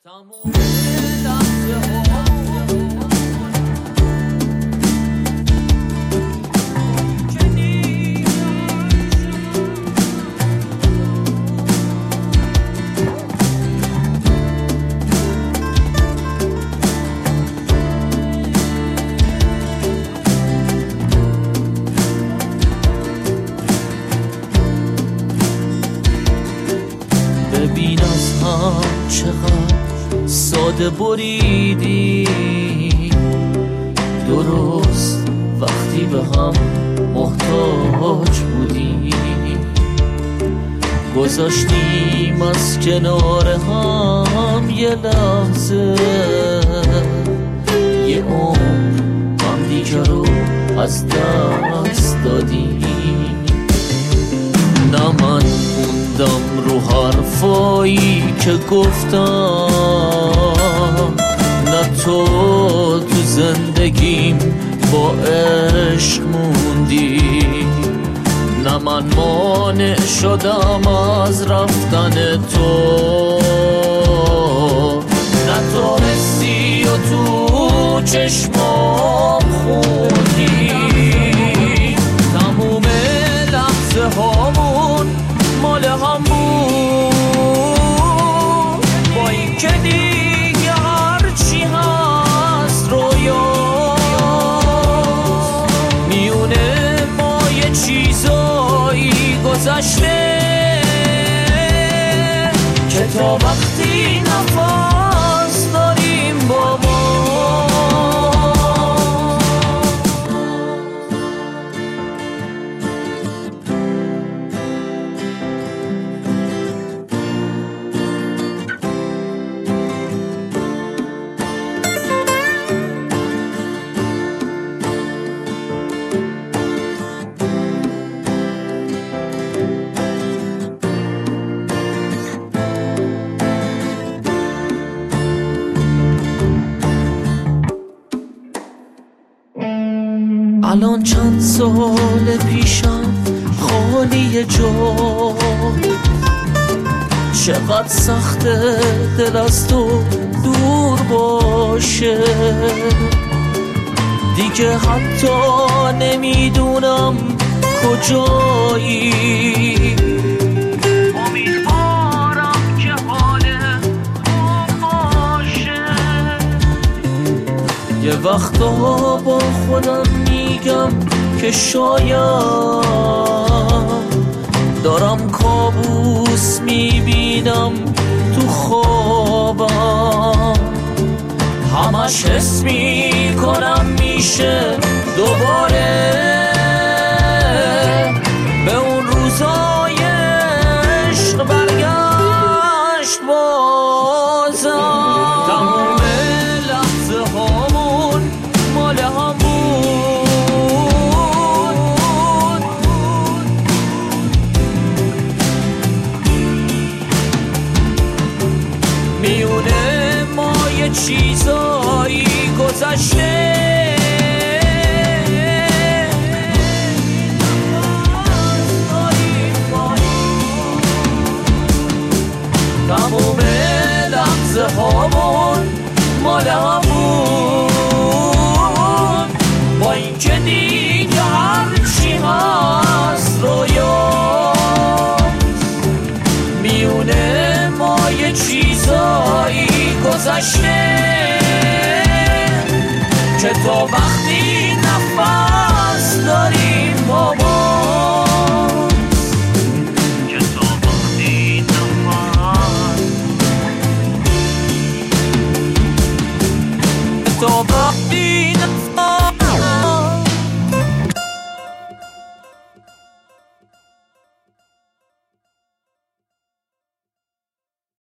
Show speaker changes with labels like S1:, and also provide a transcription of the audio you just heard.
S1: ببین از هم چقدر ساده بریدی، درست وقتی به هم محتاج بودی، گذاشتیم از کنار هم یه لحظه، یه عمر هم دیگه رو از دست دادیم. نه من موندم رو حرفایی که گفتم، نه تو زندگیم با عشق موندی، نه من مانع شدم از رفتن تو، نه تو حسی و تو چشمام خوندی. تموم لحظه هامون مال هم بود، با این که دیگه هرچی هست رویاست، میونه ما یه چیزایی گذشته که تا وقتی نفس داریم با ما. الان چند سال پیشم خالی جا، چقدر سخته دل از تو دور باشه، دیگه حتی نمیدونم کجایی. امیدوارم که حالت خوب باشه. یه وقتا با خودم میگم که شاید دارم کابوس میبینم تو خوابم، همش حس میکنم میشه دوباره به اون روزای عشق برگشت بازم. تموم لحظه هامون مال هم بود، میونه ما یه چیزایی گذشته تموم لحظه هامون مال همون، با این که دیگه هرچی هست رویاست، میونه ما یه چیزایی گذشته که تا وقتی نفس داریم با ما،